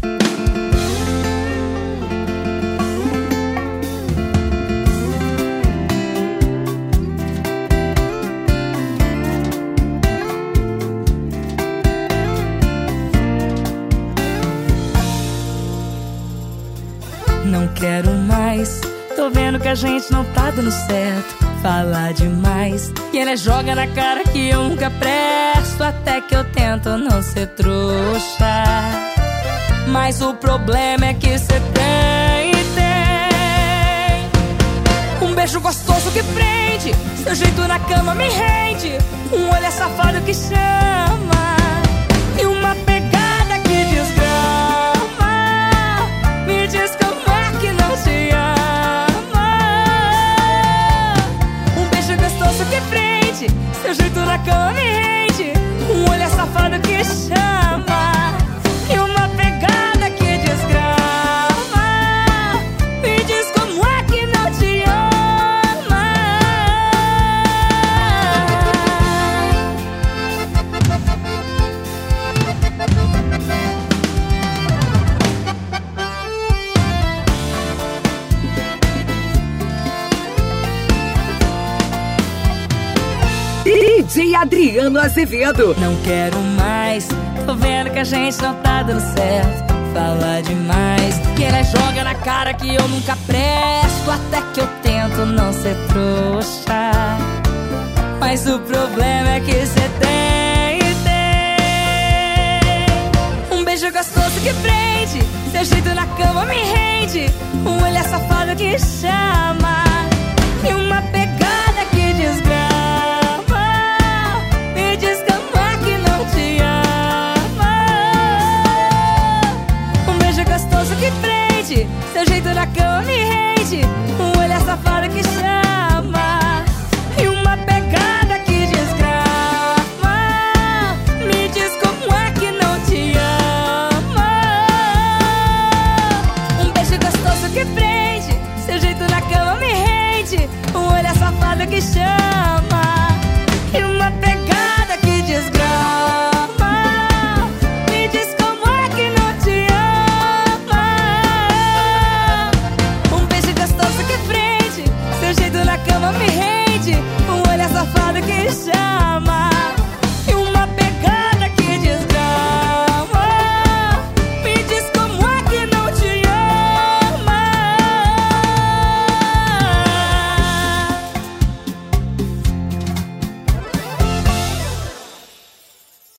Não quero mais, tô vendo que a gente não tá dando certo. Fala demais e ele joga na cara que eu nunca presto. Até que eu tento não ser trouxa, mas o problema é que cê tem um beijo gostoso que prende, seu jeito na cama me rende, um olhar safado que chama e uma pegada que desgrama. Me diz como é que não te ama. Um beijo gostoso que prende, seu jeito na cama me rende, um olhar safado que chama e uma pegada que desgrama. Me diz como é que não te ama. DJ Adriano Azevedo. Não quero mais, tô vendo que a gente não tá dando certo. Fala demais, que ele joga na cara que eu nunca presto. Até que eu tento não ser trouxa, mas o problema é que cê tem um beijo gostoso que prende, seu jeito na cama me rende, um olhar safado que chama e uma